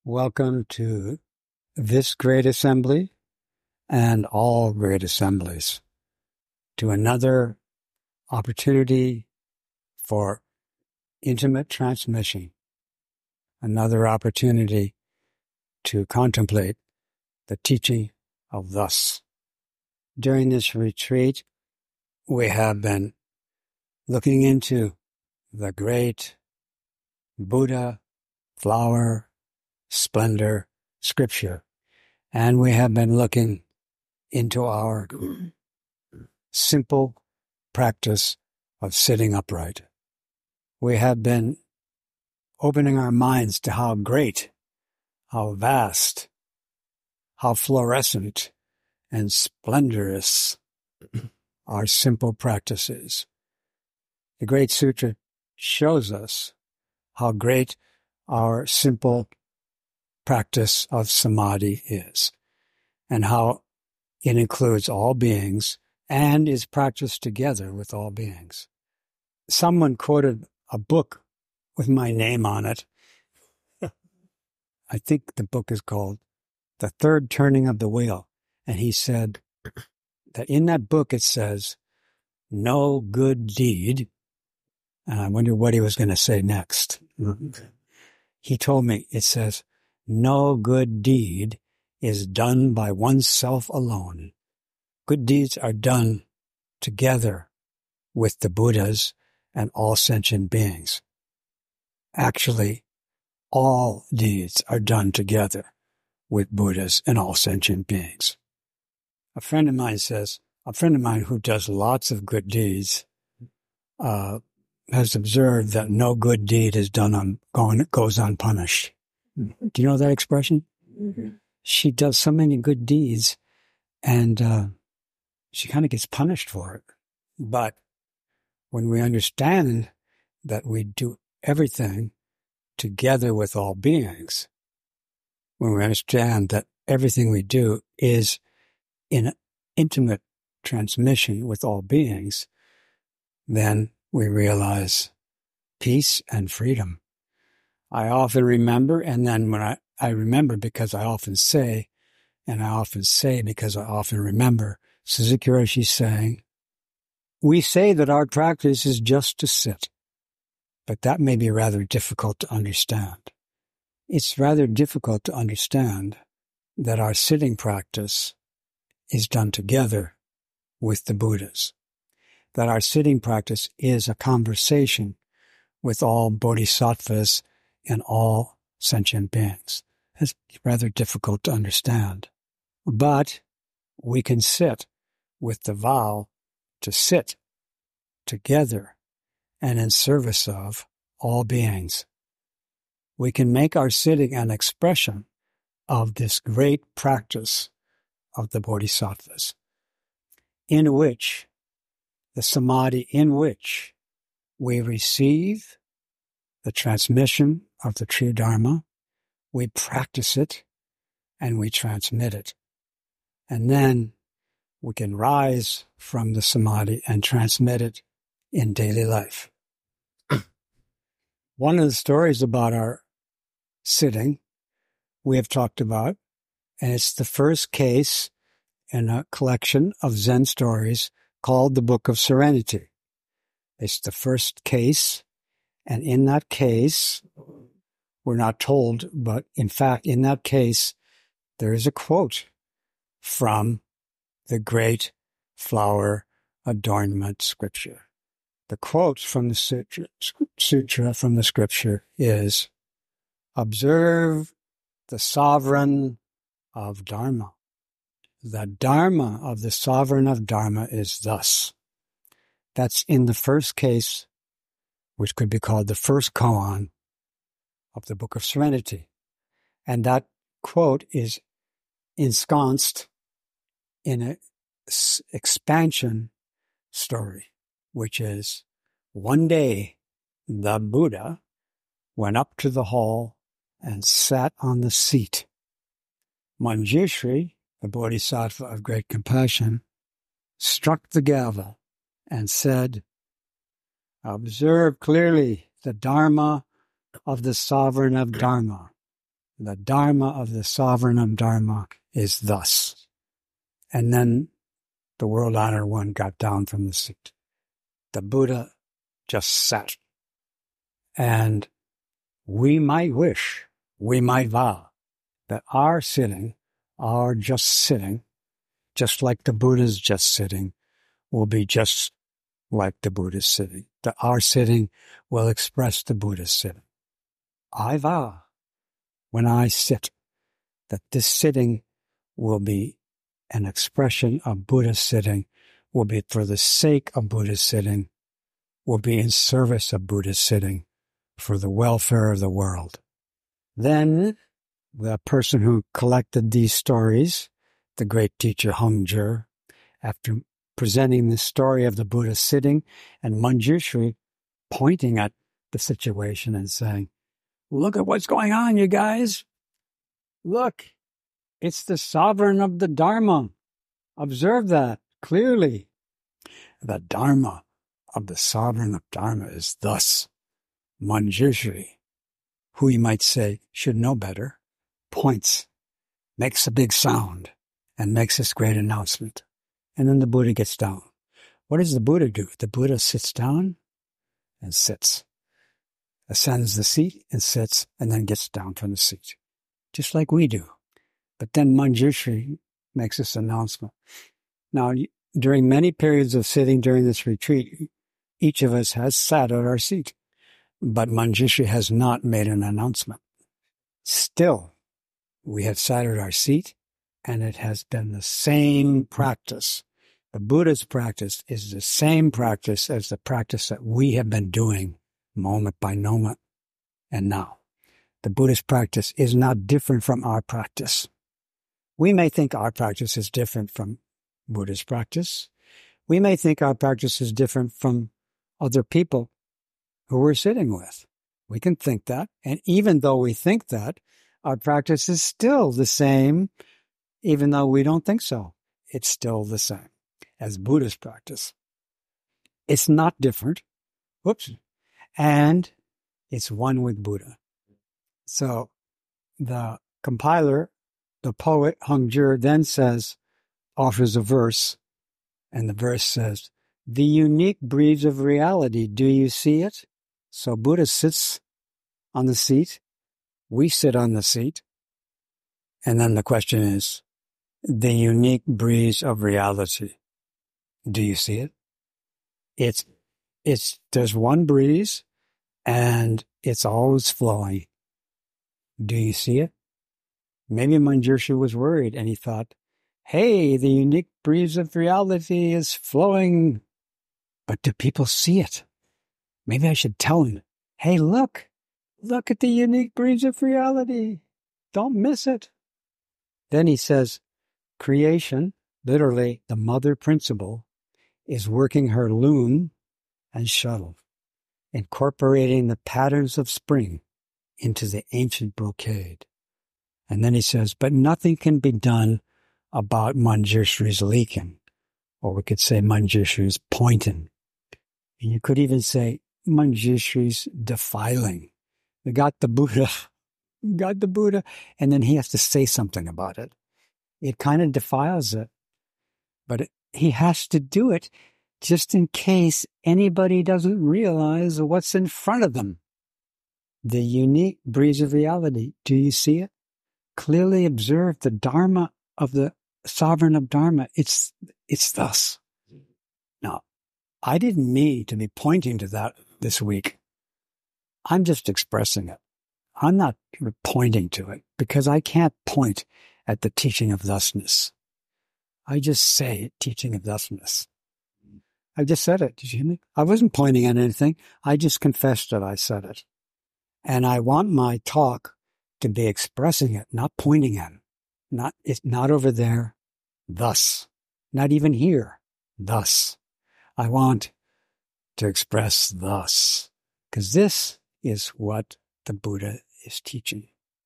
Welcome to this great assembly and all great assemblies, to another opportunity for intimate transmission, another opportunity to contemplate the teaching of thus. During this retreat, we have been looking into the great Buddha, flower, splendor, scripture, and we have been looking into our simple practice of sitting upright. We have been opening our minds to how great, how vast, how fluorescent and splendorous our simple practice is. The Great Sutra shows us how great our simple practice of samadhi is, and how it includes all beings and is practiced together with all beings. Someone quoted a book with my name on it. I think the book is called The Third Turning of the Wheel. And he said that in that book it says, no good deed. And I wonder what he was going to say next. He told me, it says, no good deed is done by oneself alone. Good deeds are done together with the Buddhas and all sentient beings. Actually, all deeds are done together with Buddhas and all sentient beings. A friend of mine who does lots of good deeds, has observed that no good deed is goes unpunished. Do you know that expression? Mm-hmm. She does so many good deeds, and she kind of gets punished for it. But when we understand that we do everything together with all beings, when we understand that everything we do is in intimate transmission with all beings, then we realize peace and freedom. I often remember, and then when I remember because I often say, and I often say because I often remember, Suzuki Roshi saying, we say that our practice is just to sit, but that may be rather difficult to understand. It's rather difficult to understand that our sitting practice is done together with the Buddhas, that our sitting practice is a conversation with all bodhisattvas and all sentient beings. It's rather difficult to understand. But we can sit with the vow to sit together and in service of all beings. We can make our sitting an expression of this great practice of the bodhisattvas, in which the samadhi in which we receive the transmission of the true Dharma, we practice it, and we transmit it. And then we can rise from the samadhi and transmit it in daily life. One of the stories about our sitting we have talked about, and it's the first case in a collection of Zen stories called the Book of Serenity. It's the first case, and in that case, we're not told, but in fact, in that case, there is a quote from the great flower adornment scripture. The quote from the sutra from the scripture is, observe the sovereign of Dharma. The Dharma of the sovereign of Dharma is thus. That's in the first case, which could be called the first koan of the Book of Serenity. And that quote is ensconced in an expansion story, which is, one day the Buddha went up to the hall and sat on the seat. Manjushri, the Bodhisattva of great compassion, struck the gavel and said, observe clearly the Dharma of the sovereign of Dharma. The Dharma of the sovereign of Dharma is thus. And then the World Honored One got down from the seat. The Buddha just sat. And we might wish, we might vow, that our sitting, our just sitting, just like the Buddha's just sitting, will be just like the Buddha's sitting. That our sitting will express the Buddha's sitting. I vow, when I sit, that this sitting will be an expression of Buddha's sitting, will be for the sake of Buddha's sitting, will be in service of Buddha's sitting, for the welfare of the world. Then, the person who collected these stories, the great teacher Hung Jer, after presenting the story of the Buddha sitting and Manjushri pointing at the situation and saying, look at what's going on, you guys. Look, it's the sovereign of the Dharma. Observe that clearly. The Dharma of the sovereign of Dharma is thus. Manjushri, who you might say should know better, points, makes a big sound, and makes this great announcement. And then the Buddha gets down. What does the Buddha do? The Buddha sits down and sits, ascends the seat and sits, and then gets down from the seat, just like we do. But then Manjushri makes this announcement. Now, during many periods of sitting during this retreat, each of us has sat at our seat, but Manjushri has not made an announcement. Still, we have sat at our seat, and it has been the same practice. The Buddha's practice is the same practice as the practice that we have been doing moment by moment. And now, the Buddhist practice is not different from our practice. We may think our practice is different from Buddhist practice. We may think our practice is different from other people who we're sitting with. We can think that. And even though we think that, our practice is still the same, even though we don't think so. It's still the same as Buddhist practice. It's not different. Whoops. And it's one with Buddha. So the compiler, the poet Hung Jer, then offers a verse, and the verse says, the unique breeze of reality, do you see it? So Buddha sits on the seat, we sit on the seat, and then the question is, the unique breeze of reality, do you see it? There's one breeze, and it's always flowing. Do you see it? Maybe Manjushri was worried, and he thought, hey, the unique breeze of reality is flowing, but do people see it? Maybe I should tell him, hey, look at the unique breeze of reality. Don't miss it. Then he says, creation, literally the mother principle, is working her loom and shuttle, incorporating the patterns of spring into the ancient brocade. And then he says, but nothing can be done about Manjushri's leaking, or we could say Manjushri's pointing. And you could even say Manjushri's defiling. We got the Buddha, and then he has to say something about it. It kind of defiles it, but he has to do it just in case anybody doesn't realize what's in front of them. The unique breeze of reality, do you see it? Clearly observe the Dharma of the sovereign of Dharma. It's thus. Now, I didn't mean to be pointing to that this week. I'm just expressing it. I'm not pointing to it because I can't point at the teaching of thusness. I just say teaching of thusness. I just said it. Did you hear me? I wasn't pointing at anything. I just confessed that I said it. And I want my talk to be expressing it, not pointing at it. It's not over there. Thus. Not even here. Thus. I want to express thus. Because this is what the Buddha is teaching.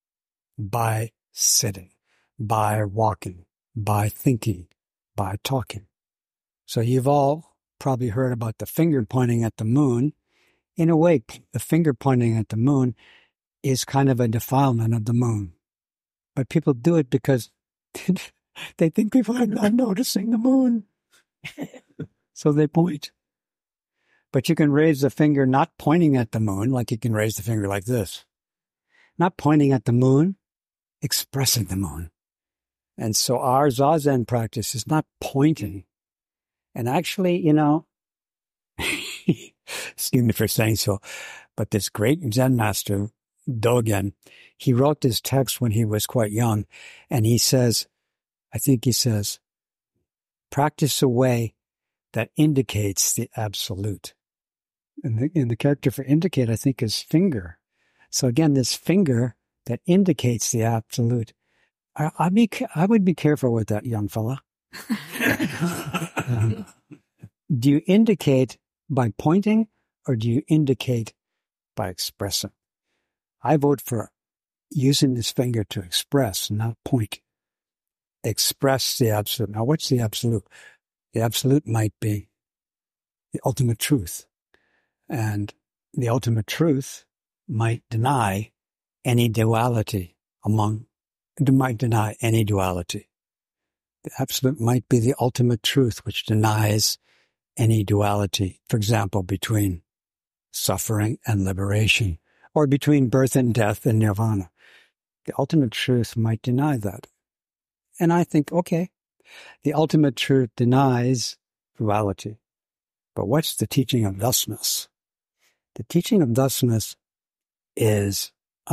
By sitting, by walking, by thinking, by talking. So you've all probably heard about the finger pointing at the moon. In a way, the finger pointing at the moon is kind of a defilement of the moon. But people do it because they think people are not noticing the moon. So they point. But you can raise the finger not pointing at the moon, like you can raise the finger like this. Not pointing at the moon, expressing the moon. And so our Zazen practice is not pointing. And actually, excuse me for saying so, but this great Zen master, Dogen, he wrote this text when he was quite young. And he says, practice a way that indicates the absolute. And the character for indicate, I think, is finger. So again, this finger that indicates the absolute. I would be careful with that, young fella. Do you indicate by pointing or do you indicate by expressing? I vote for using this finger to express, not point. Express the absolute. Now, what's the absolute? The absolute might be the ultimate truth. And the ultimate truth might deny any duality might deny any duality. The absolute might be the ultimate truth, which denies any duality, for example, between suffering and liberation, or between birth and death and nirvana. The ultimate truth might deny that. And I think, okay, the ultimate truth denies duality. But what's the teaching of thusness? The teaching of thusness is,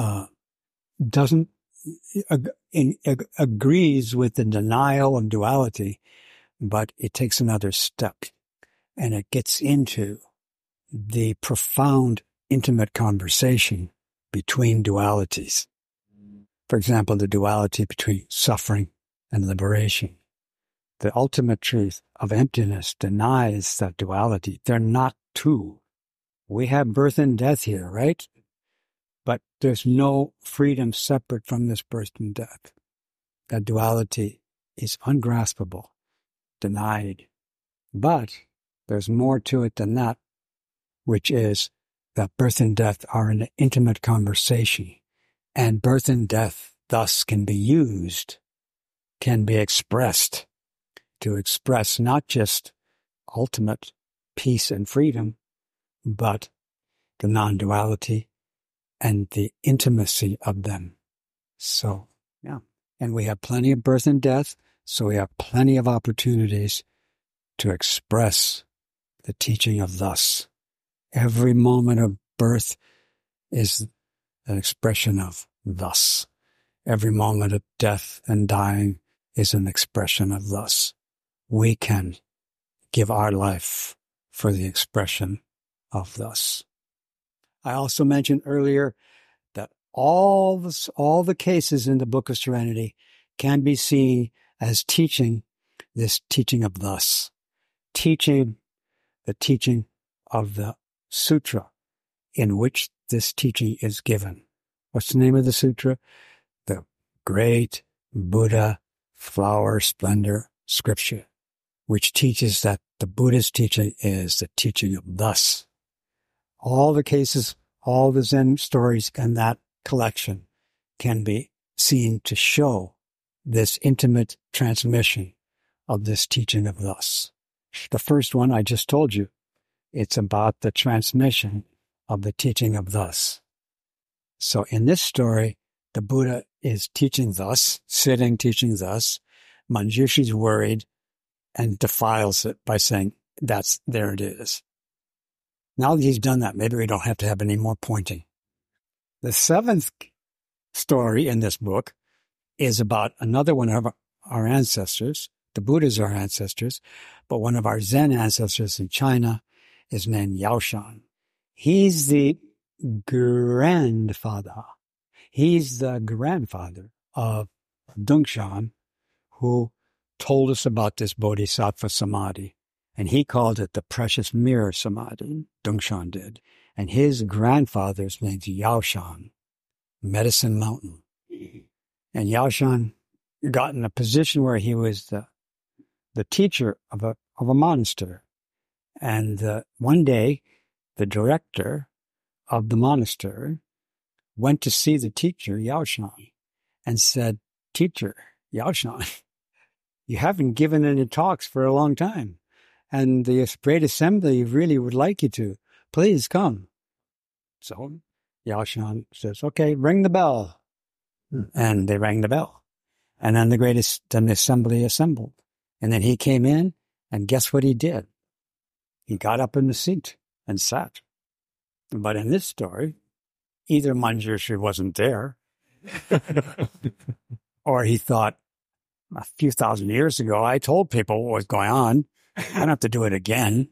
agrees with the denial of duality, but it takes another step. And it gets into the profound, intimate conversation between dualities. For example, the duality between suffering and liberation. The ultimate truth of emptiness denies that duality. They're not two. We have birth and death here, right? But there's no freedom separate from this birth and death. That duality is ungraspable, denied. But there's more to it than that, which is that birth and death are an intimate conversation. And birth and death thus can be used, can be expressed, to express not just ultimate peace and freedom, but the non-duality and the intimacy of them. So, yeah. And we have plenty of birth and death, so we have plenty of opportunities to express the teaching of thus. Every moment of birth is an expression of thus. Every moment of death and dying is an expression of thus. We can give our life for the expression of thus. I also mentioned earlier that all the cases in the Book of Serenity can be seen as teaching this teaching of thus. Teaching the teaching of the sutra in which this teaching is given. What's the name of the sutra? The Great Buddha Flower Splendor Scripture, which teaches that the Buddha's teaching is the teaching of thus. All the cases, all the Zen stories in that collection can be seen to show this intimate transmission of this teaching of thus. The first one I just told you, it's about the transmission of the teaching of thus. So in this story, the Buddha is teaching thus, sitting teaching thus. Manjushi's worried and defiles it by saying, there it is. Now that he's done that, maybe we don't have to have any more pointing. The seventh story in this book is about another one of our ancestors. The Buddha's our ancestors, but one of our Zen ancestors in China is named Yaoshan. He's the grandfather. He's the grandfather of Dongshan, who told us about this Bodhisattva Samadhi. And he called it the precious mirror Samadhi, Dongshan did. And his grandfather's name's Yaoshan, Medicine Mountain. And Yaoshan got in a position where he was the teacher of a monastery. And one day, the director of the monastery went to see the teacher, Yaoshan, and said, teacher, Yaoshan, you haven't given any talks for a long time. And the Great Assembly really would like you to. Please come. So Yaoshan says, okay, ring the bell. And they rang the bell. And then the assembly assembled. And then he came in, and guess what he did? He got up in the seat and sat. But in this story, either Manjushri wasn't there, or he thought, a few thousand years ago, I told people what was going on. I don't have to do it again.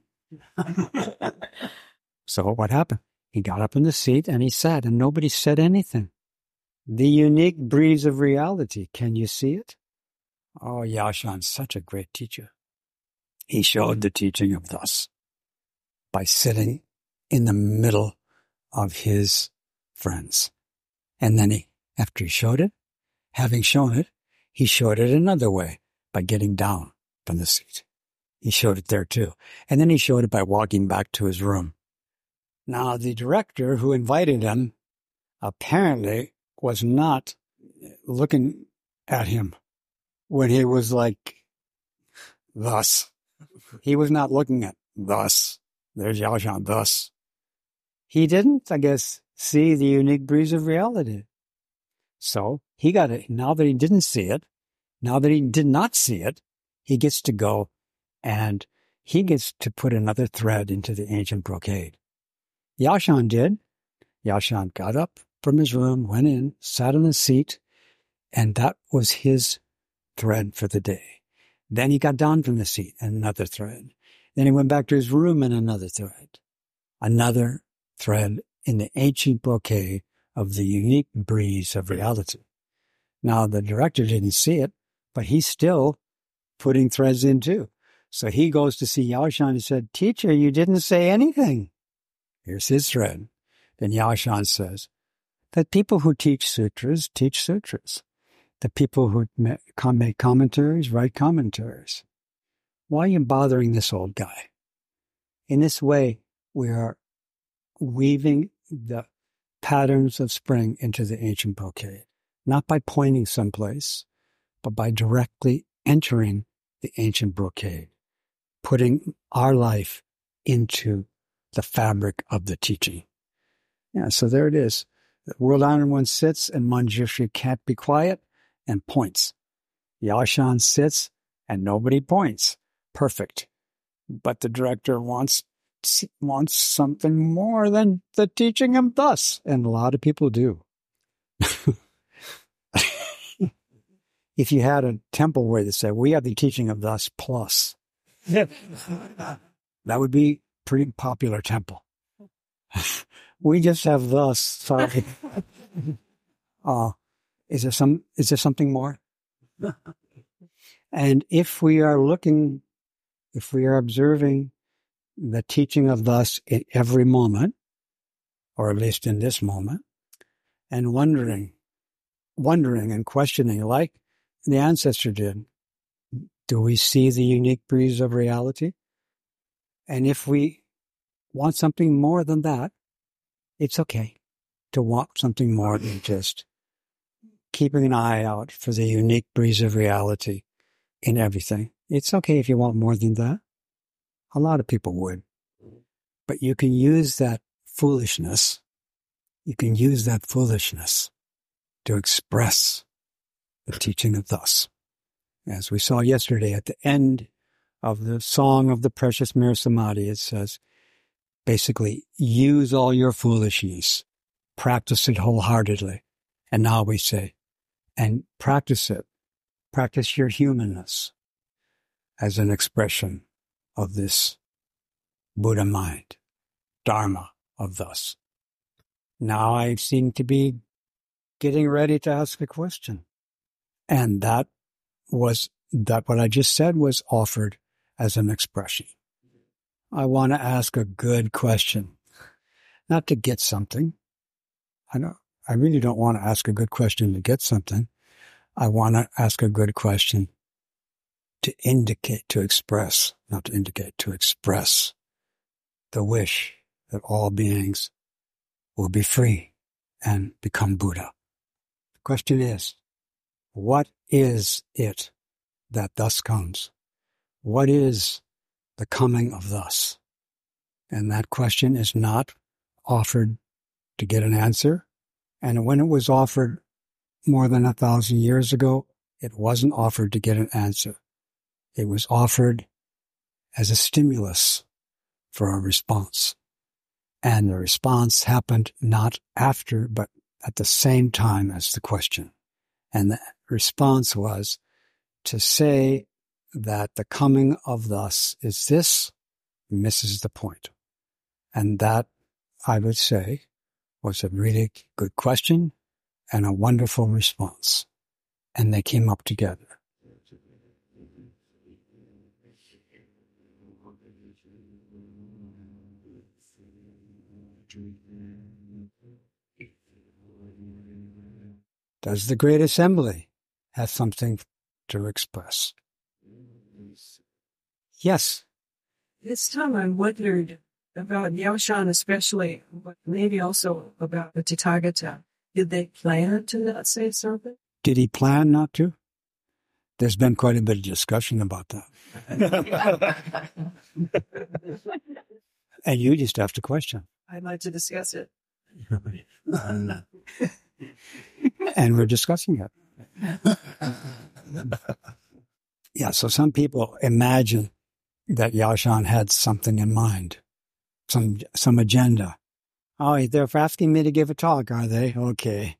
So what happened? He got up in the seat and he sat, and nobody said anything. The unique breeze of reality. Can you see it? Oh, Yaoshan's such a great teacher. He showed the teaching of thus by sitting in the middle of his friends. And then after he showed it, having shown it, he showed it another way by getting down from the seat. He showed it there too. And then he showed it by walking back to his room. Now, the director who invited him apparently was not looking at him when he was like, thus. He was not looking at thus. There's Yaoshan, thus. He didn't, I guess, see the unique breeze of reality. So he got it. Now that he didn't see it, now that he did not see it, he gets to go and he gets to put another thread into the ancient brocade. Yaoshan did. Yaoshan got up from his room, went in, sat on the seat, and that was his thread for the day. Then he got down from the seat, and another thread. Then he went back to his room and another thread. Another thread in the ancient brocade of the unique breeze of reality. Now, the director didn't see it, but he's still putting threads in too. So he goes to see Yaoshan and said, "Teacher, you didn't say anything." Here's his thread. Then Yaoshan says, that people who teach sutras. The people who make commentaries write commentaries. Why are you bothering this old guy? In this way, we are weaving the patterns of spring into the ancient brocade, not by pointing someplace, but by directly entering the ancient brocade, putting our life into the fabric of the teaching. Yeah, so there it is. The World Honored One sits, and Manjushri can't be quiet and points. Yaoshan sits, and nobody points. Perfect. But the director wants something more than the teaching of thus, and a lot of people do. If you had a temple where they said, we have the teaching of thus plus, that would be pretty popular temple. We just have thus. Sorry. Is there something more? And if we are observing the teaching of thus in every moment, or at least in this moment, and wondering and questioning like the ancestor did, do we see the unique breeze of reality? And if we want something more than that, it's okay to want something more than just keeping an eye out for the unique breeze of reality in everything. It's okay if you want more than that. A lot of people would. But you can use that foolishness. You can use that foolishness to express the teaching of thus. As we saw yesterday at the end of the Song of the Precious Mere Samadhi, it says, basically, use all your foolishness, practice it wholeheartedly. And now we say, and practice it. Practice your humanness as an expression of this Buddha mind, Dharma of thus. Now I seem to be getting ready to ask a question. And that what I just said was offered as an expression. I want to ask a good question, not to get something. I really don't want to ask a good question to get something. I want to ask a good question to express the wish that all beings will be free and become Buddha. The question is, What is it that thus comes? What is the coming of thus? And that question is not offered to get an answer. And when it was offered more than 1,000 years ago, it wasn't offered to get an answer. It was offered as a stimulus for a response. And the response happened not after, but at the same time as the question. And the response was to say that the coming of thus is this misses the point. And that, I would say, was a really good question and a wonderful response. And they came up together. Does the Great Assembly have something to express? Yes. This time I wondered about Yaoshan especially, but maybe also about the Tathagata. Did they plan to not say something? Did he plan not to? There's been quite a bit of discussion about that. And you just asked a question. I'd like to discuss it. And we're discussing it. Yeah, so some people imagine that Yaoshan had something in mind, some agenda. Oh, they're asking me to give a talk, are they? Okay.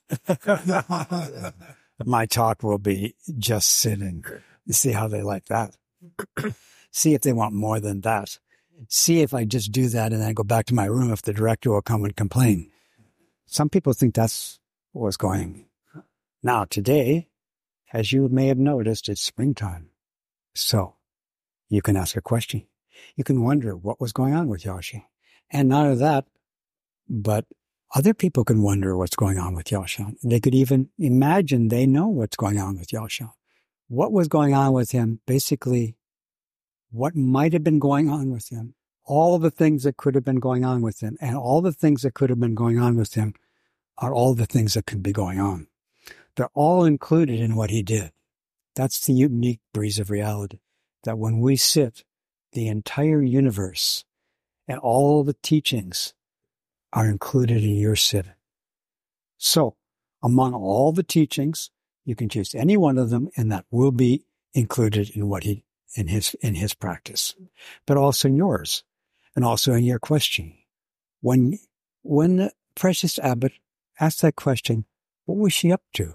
My talk will be just sitting. See how they like that. See if they want more than that. See if I just do that and then go back to my room if the director will come and complain. Some people think that's what's going. Now, today, as you may have noticed, it's springtime. So, you can ask a question. You can wonder what was going on with Yaoshan. And not only that, but other people can wonder what's going on with Yaoshan. They could even imagine they know what's going on with Yaoshan. What was going on with him, basically, what might have been going on with him, all the things that could have been going on with him, and all the things that could have been going on with him are all the things that could be going on. They're all included in what he did. That's the unique breeze of reality, that when we sit, the entire universe and all the teachings are included in your sitting. So, among all the teachings, you can choose any one of them, and that will be included in what he in his practice, but also in yours, and also in your question. When the precious abbot asked that question, what was she up to?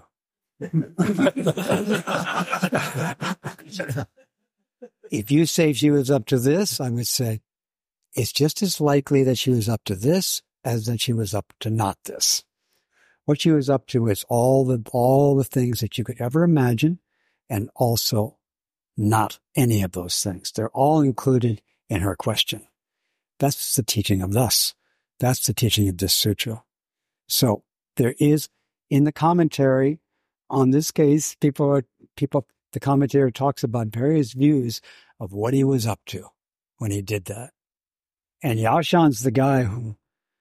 If you say she was up to this, I would say it's just as likely that she was up to this as that she was up to not this. What she was up to is all the things that you could ever imagine, and also not any of those things. They're all included in her question. That's the teaching of thus. That's the teaching of this sutra. So there is, in the commentary on this case, the commentator talks about various views of what he was up to when he did that. And Yaoshan's the guy who,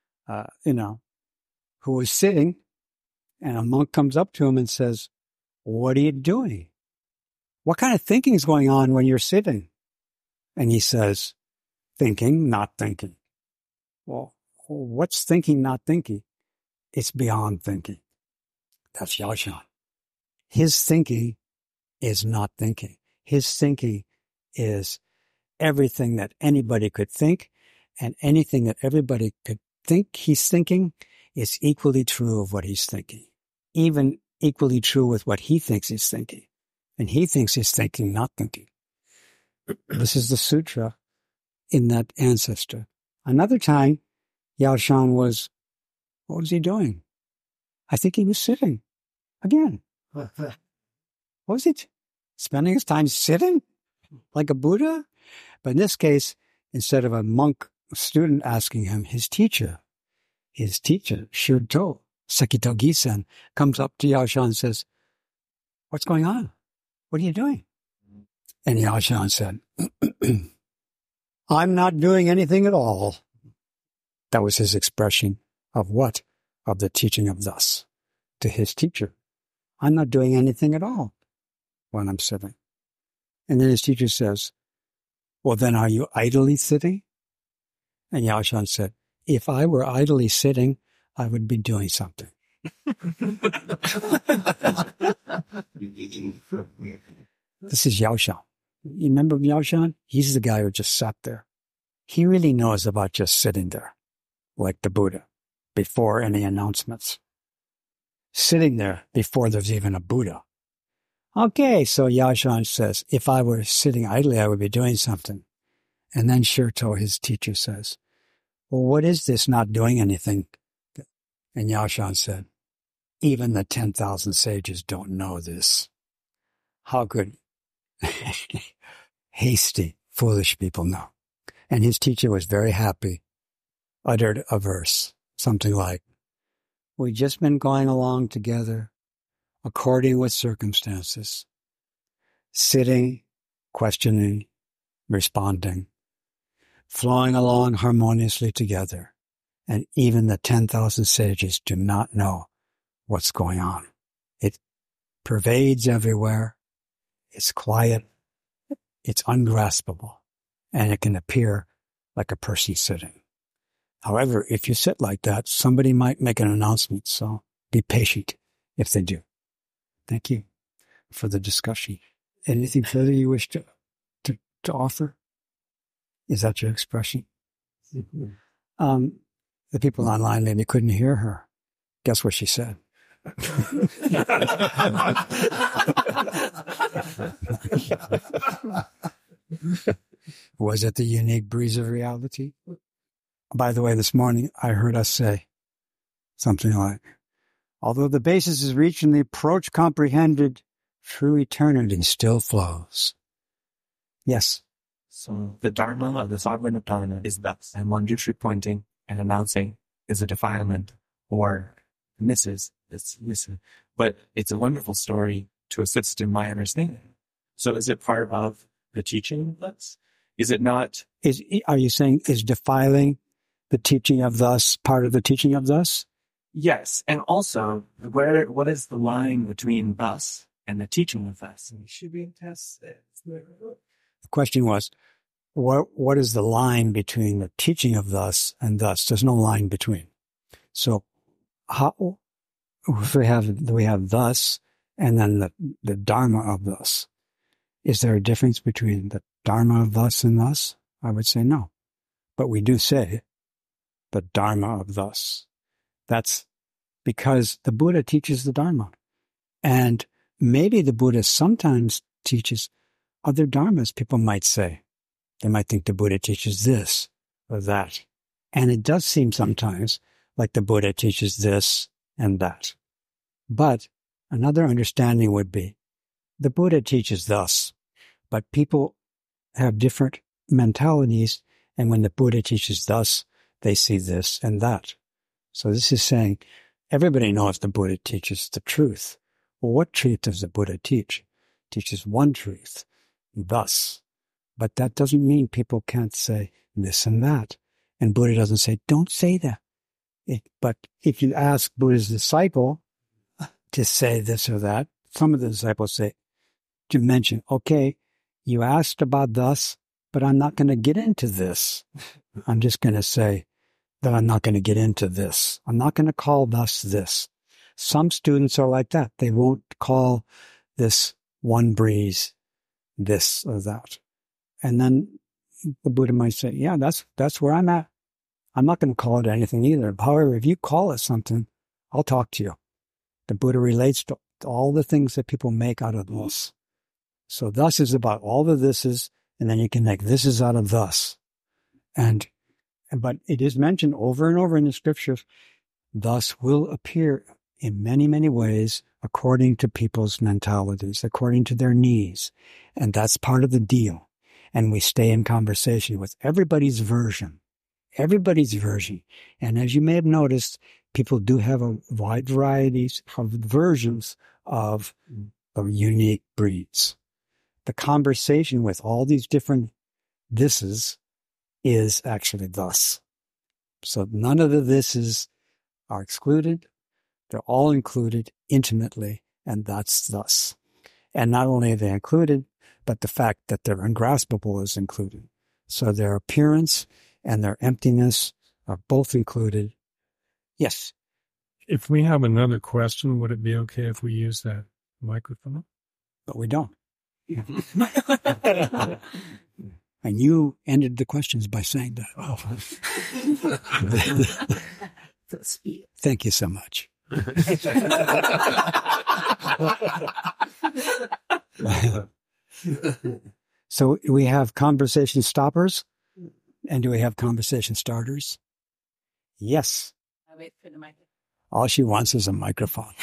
who was sitting, and a monk comes up to him and says, "What are you doing? What kind of thinking is going on when you're sitting?" And he says, "Thinking, not thinking." Well, what's thinking, not thinking? It's beyond thinking. That's Yaoshan. His thinking is not thinking. His thinking is everything that anybody could think, and anything that everybody could think he's thinking is equally true of what he's thinking. Even equally true with what he thinks he's thinking. And he thinks he's thinking, not thinking. This is the sutra in that ancestor. Another time, Yaoshan what was he doing? I think he was sitting. Again. What was it? Spending his time sitting? Like a Buddha? But in this case, instead of a monk student asking him, his teacher, Shirto, Sekito Gisen, comes up to Yaoshan and says, "What's going on? What are you doing?" And Yaoshan said, "I'm not doing anything at all." That was his expression of what? Of the teaching of thus to his teacher. I'm not doing anything at all when I'm sitting. And then his teacher says, well, then are you idly sitting? And Yaoshan said, if I were idly sitting, I would be doing something. This is Yaoshan. You remember Yaoshan? He's the guy who just sat there. He really knows about just sitting there, like the Buddha, before any announcements. Sitting there before there's even a Buddha. Okay, so Yaoshan says, if I were sitting idly, I would be doing something. And then Shirto, his teacher, says, well, what is this not doing anything? And Yaoshan said, even the 10,000 sages don't know this. How could hasty, foolish people know? And his teacher was very happy, uttered a verse, something like, we've just been going along together, according with circumstances, sitting, questioning, responding, flowing along harmoniously together. And even the 10,000 sages do not know what's going on. It pervades everywhere. It's quiet. It's ungraspable. And it can appear like a person sitting. However, if you sit like that, somebody might make an announcement. So be patient if they do. Thank you for the discussion. Anything further you wish to offer? Is that your expression? Mm-hmm. The people online maybe couldn't hear her. Guess what she said? Was it the unique breeze of reality? By the way, this morning I heard us say something like, although the basis is reached and the approach comprehended, true eternity still flows. Yes. So the Dharma of the sovereign of Dharma is thus, and Manjushri pointing and announcing is a defilement or misses. But it's a wonderful story to assist in my understanding. So is it part of the teaching? Is it not? Are you saying is defiling the teaching of thus part of the teaching of thus? Yes. And also, what is the line between thus and the teaching of thus? It should be tested. The question was, what is the line between the teaching of thus and thus? There's no line between. So how if we have thus and then the Dharma of thus. Is there a difference between the Dharma of thus and thus? I would say no. But we do say the Dharma of thus. That's because the Buddha teaches the Dharma. And maybe the Buddha sometimes teaches other dharmas, people might say. They might think the Buddha teaches this or that. And it does seem sometimes like the Buddha teaches this and that. But another understanding would be the Buddha teaches thus, but people have different mentalities, and when the Buddha teaches thus, they see this and that. So this is saying everybody knows the Buddha teaches the truth. Well, what truth does the Buddha teach? He teaches one truth, thus. But that doesn't mean people can't say this and that. And Buddha doesn't say, don't say that. But if you ask Buddha's disciple to say this or that, some of the disciples say, to mention, okay, you asked about thus, but I'm not going to get into this. I'm just going to say that I'm not going to get into this. I'm not going to call thus this. Some students are like that. They won't call this one breeze this or that. And then the Buddha might say, yeah, that's where I'm at. I'm not going to call it anything either. However, if you call it something, I'll talk to you. The Buddha relates to all the things that people make out of this. So thus is about all the thises, and then you can make thises out of thus. But it is mentioned over and over in the scriptures, thus will appear in many, many ways according to people's mentalities, according to their needs. And that's part of the deal. And we stay in conversation with everybody's version. Everybody's version. And as you may have noticed, people do have a wide variety of versions of unique breeds. The conversation with all these different thises is actually thus. So none of the thises are excluded. They're all included intimately and that's thus. And not only are they included, but the fact that they're ungraspable is included. So their appearance and their emptiness are both included. Yes. If we have another question, would it be okay if we use that microphone? But we don't. And you ended the questions by saying that. Oh. Thank you so much. So we have conversation stoppers, and do we have conversation starters? Yes. I wait for the microphone. All she wants is a microphone.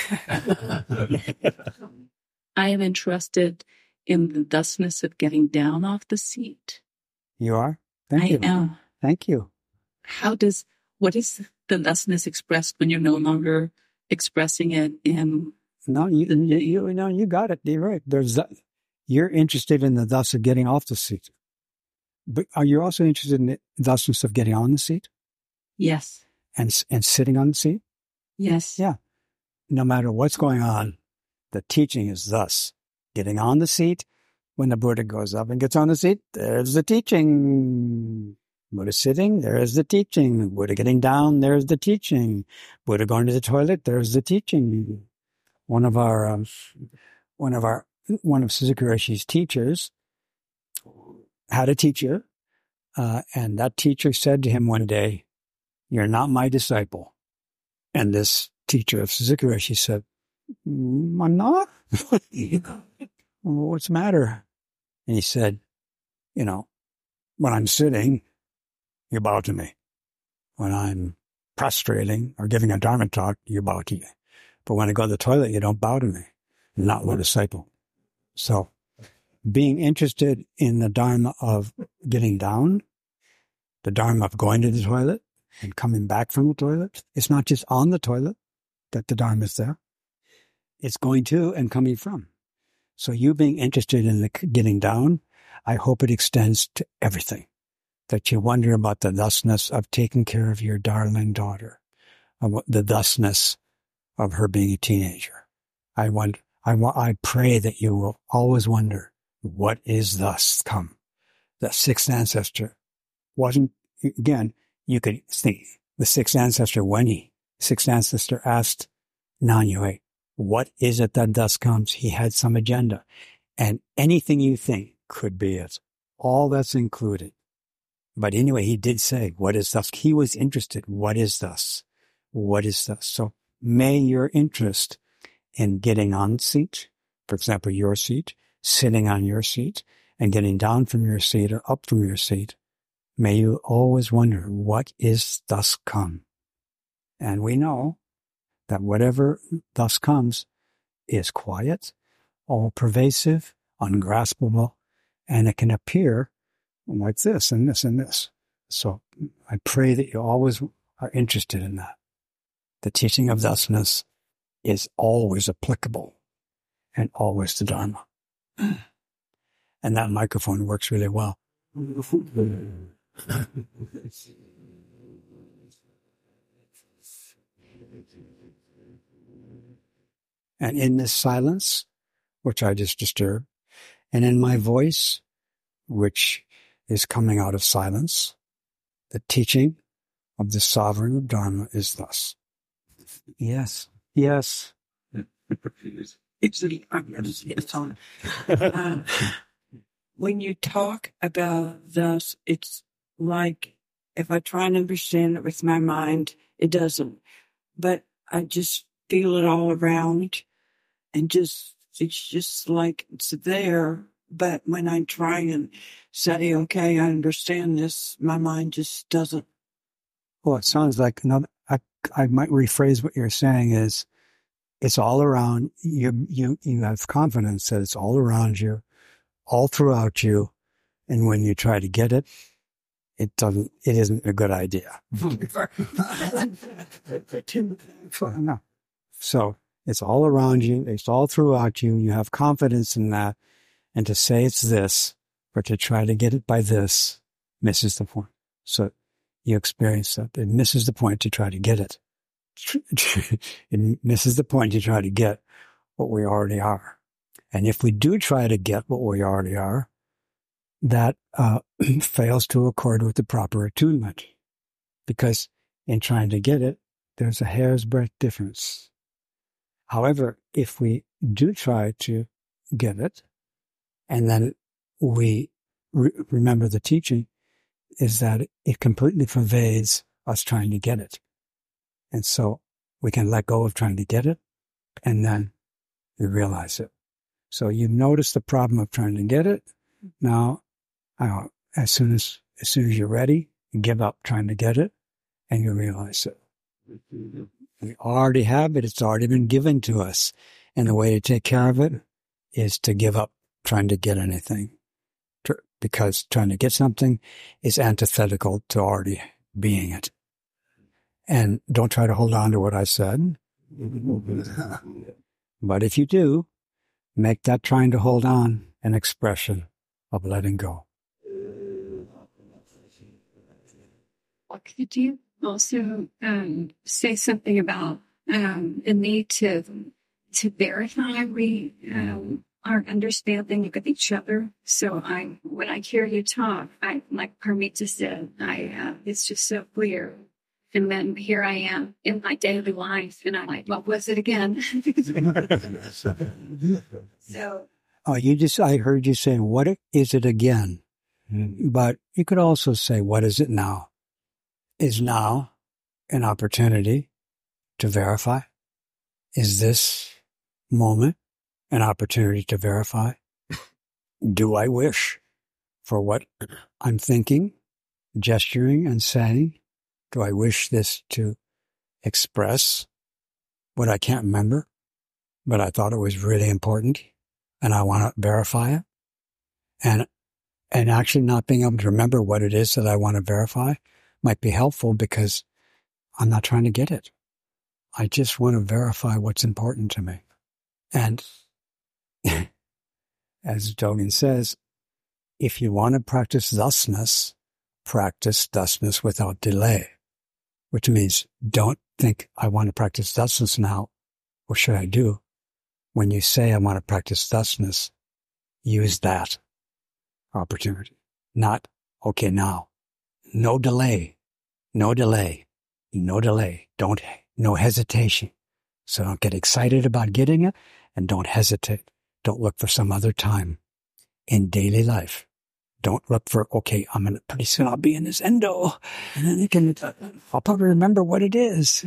I am interested in the thusness of getting down off the seat. You are? Thank you. I am. Thank you. What is the thusness expressed when you're no longer expressing it in? No, you got it. You're right. You're interested in the thus of getting off the seat. But are you also interested in the thusness of getting on the seat? Yes. And sitting on the seat? Yes. Yeah. No matter what's going on, the teaching is thus. Getting on the seat, when the Buddha goes up and gets on the seat, there's the teaching. Buddha sitting, there's the teaching. Buddha getting down, there's the teaching. Buddha going to the toilet, there's the teaching. One of Suzuki Roshi's teachers had a teacher, and that teacher said to him one day, "You're not my disciple." And this teacher of Suzuki Roshi said, "I'm not? What's the matter?" And he said, when I'm sitting, you bow to me. When I'm prostrating or giving a Dharma talk, you bow to me. But when I go to the toilet, you don't bow to me. You're not my disciple. So being interested in the Dharma of getting down, the Dharma of going to the toilet and coming back from the toilet, it's not just on the toilet that the Dharma is there. It's going to and coming from. So you being interested in the getting down, I hope it extends to everything. That you wonder about the thusness of taking care of your darling daughter, the thusness of her being a teenager. I pray that you will always wonder, what is thus come? The sixth ancestor wasn't, again, you could think, the sixth ancestor asked Nanyue, what is it that thus comes? He had some agenda. And anything you think could be it. All that's included. But anyway, he did say, what is thus? He was interested. What is thus? What is thus? So may your interest in getting on the seat, for example, your seat, sitting on your seat, and getting down from your seat or up from your seat, may you always wonder, what is thus come? And we know that whatever thus comes is quiet, all-pervasive, ungraspable, and it can appear like this and this and this. So I pray that you always are interested in that. The teaching of thusness is always applicable and always the Dharma. And that microphone works really well. And in this silence, which I just disturbed, and in my voice, which is coming out of silence, the teaching of the sovereign of Dharma is thus. Yes. Yes. When you talk about thus, it's like, if I try and understand it with my mind, it doesn't. But I just feel it all around, and it's just like it's there. But when I try and say, okay, I understand this, my mind just doesn't. Well, it sounds like I might rephrase what you're saying is, it's all around you. You have confidence that it's all around you, all throughout you, and when you try to get it, it isn't a good idea. No. So it's all around you. It's all throughout you. You have confidence in that. And to say it's this, or to try to get it by this, misses the point. So you experience that. It misses the point to try to get it. It misses the point to try to get what we already are. And if we do try to get what we already are, that fails to accord with the proper attunement. Because in trying to get it, there's a hair's breadth difference. However, if we do try to get it, and then we remember the teaching, is that it completely pervades us trying to get it. And so we can let go of trying to get it, and then we realize it. So you notice the problem of trying to get it. Now, as soon as you're ready, you give up trying to get it, and you realize it. We already have it. It's already been given to us. And the way to take care of it is to give up trying to get anything. Because trying to get something is antithetical to already being it. And don't try to hold on to what I said. But if you do, make that trying to hold on an expression of letting go. Could you also say something about the need to verify our understanding of each other? So when I hear you talk, like Parmita said, it's just so clear. And then here I am in my daily life, and I'm like, what was it again? So. I heard you saying, what is it again? But you could also say, what is it now? Is now an opportunity to verify? Is this moment an opportunity to verify? Do I wish for what I'm thinking, gesturing, and saying? Do I wish this to express what I can't remember, but I thought it was really important, and I want to verify it? And actually not being able to remember what it is that I want to verify might be helpful, because I'm not trying to get it. I just want to verify what's important to me. And as Dogen says, if you want to practice thusness without delay, which means don't think, I want to practice thusness now. What should I do? When you say, I want to practice thusness, use that opportunity. Not, okay, now. No delay. No delay. No delay. No hesitation. So don't get excited about getting it, and don't hesitate. Don't look for some other time in daily life. Don't look for, okay, pretty soon I'll be in this endo, and then I'll probably remember what it is.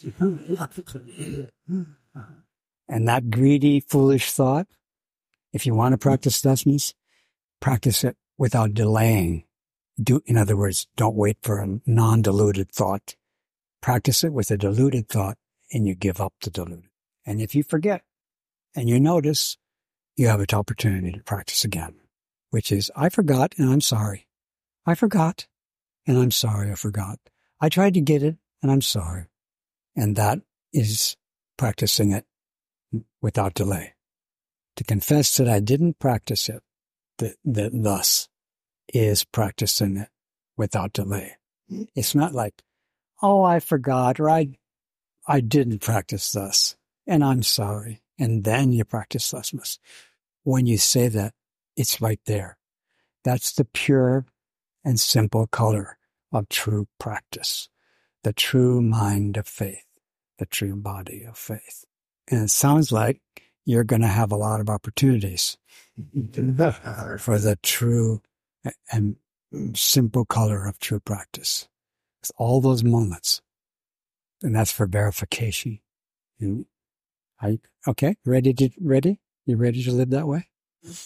And that greedy, foolish thought, if you want to practice thusness, practice it without delaying. In other words, don't wait for a non-diluted thought. Practice it with a diluted thought, and you give up the diluted. And if you forget, and you notice, you have an opportunity to practice again, which is, I forgot, and I'm sorry. I forgot, and I'm sorry I forgot. I tried to get it, and I'm sorry. And that is practicing it without delay. To confess that I didn't practice it, that thus is practicing it without delay. It's not like, oh, I forgot, or I didn't practice thus, and I'm sorry. And then you practice thusness. When you say that, it's right there. That's the pure and simple color of true practice, the true mind of faith, the true body of faith. And it sounds like you're going to have a lot of opportunities for the true and simple color of true practice. It's all those moments. And that's for verification. Okay, ready? You ready to live that way?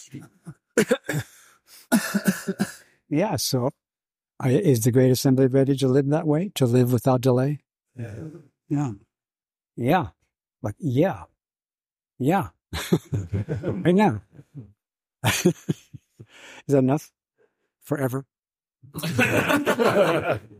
Yeah, so is the Great Assembly ready to live that way? To live without delay? Yeah. Like, yeah. Right now. Is that enough? Forever?